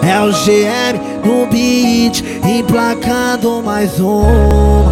É o GM no beat, emplacando mais uma.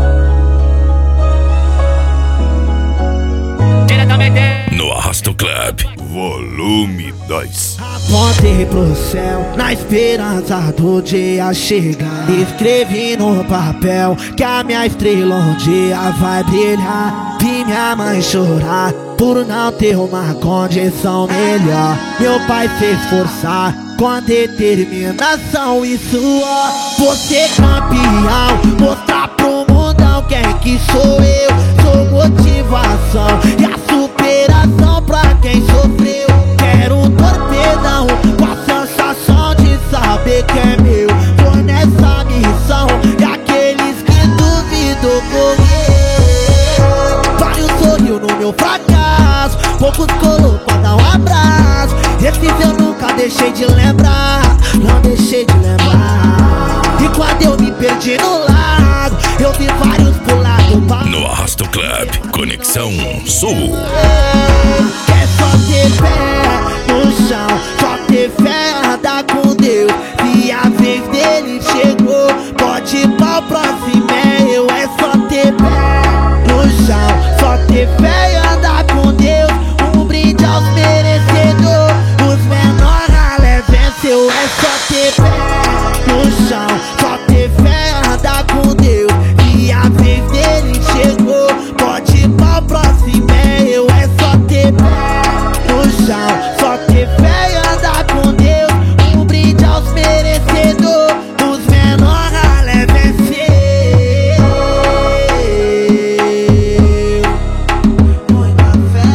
No Arrasto Club, volume 2. Apontei pro céu, na esperança do dia chegar. Escrevi no papel que a minha estrela um dia vai brilhar. Vi minha mãe chorar por não ter uma condição melhor. Meu pai se esforçar com determinação e suor. Você campeão, mostrar pro mundão quem que sou eu. Sou motivação e a superação pra quem sofreu. Quero um torpedão com a sensação de saber que é meu. Tô nessa missão e aqueles que duvidam morrer. Vários sorriu no meu fracasso, poucos colou pra dar um abraço. Esses eu nunca deixei de lembrar, não deixei de lembrar. E quando eu me perdi no lago, eu vi vários pular do barco. No Arrasto Club, Conexão Sul. É só ter fé no chão, só ter fé, andar com Deus. Se a vez dele chegou, pode ir pra próxima. É só ter fé no chão, só ter fé e andar com Deus. Um brinde aos merecedores, os menores ralé venceu. É só ter fé no chão, só ter fé e andar com Deus. Se a vez dele chegou, pode ir pra próxima. É só ter fé no chão, só ter fé e andar com Deus. Um brinde aos merecedores, os menores ralé venceu. Muita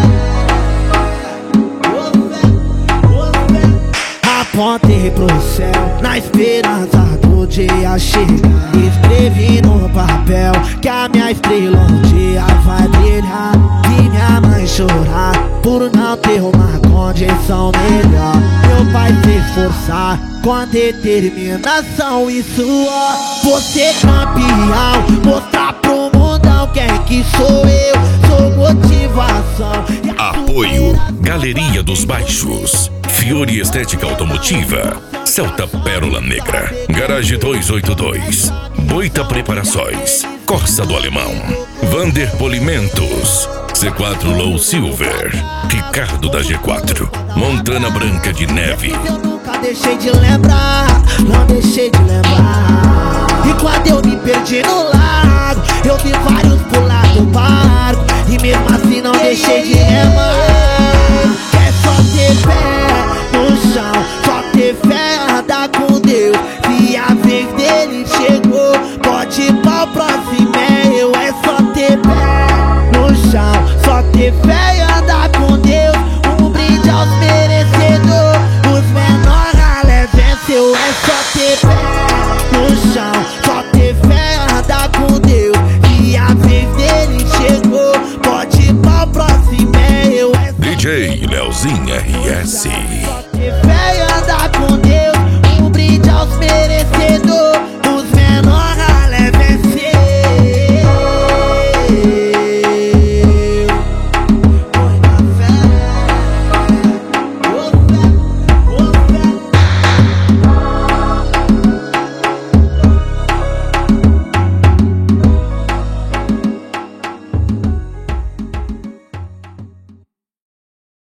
fé. Apontei pro céu, na esperança do dia chegar. Escrevi no papel que a minha estrela um dia vai brilhar. Vi minha mãe chorar por não ter uma condição melhor. Meu pai se esforçar com determinação e suor. Você campeão, mostrar pro mundão quem que sou eu. Sou motivação e a Apoio Galeria dos Baixos, Fiore Estética Automotiva, Celta Pérola Negra, Garage 282, Boita Preparações, Corsa do Alemão, Vander Polimentos, C4 Low Silver, Ricardo da G4, Montana Branca de Neve. eu nunca deixei de lembrar, não deixei de lembrar. E quando eu me perdi no lago, eu vi vários pular do barco. E mesmo assim não deixei de remar. É só ter fé no chão, só ter fé, andar com Deus. Se a vez dele chegou, pode ir pra próxima. É só ter fé no chão, só ter fé e andar com Deus. Um brinde aos merecedores, os menores ralé venceu. É só ter fé no chão, só ter fé, andar com Deus. E a vez dele chegou, pode ir pra próxima. DJ Leozinho RS.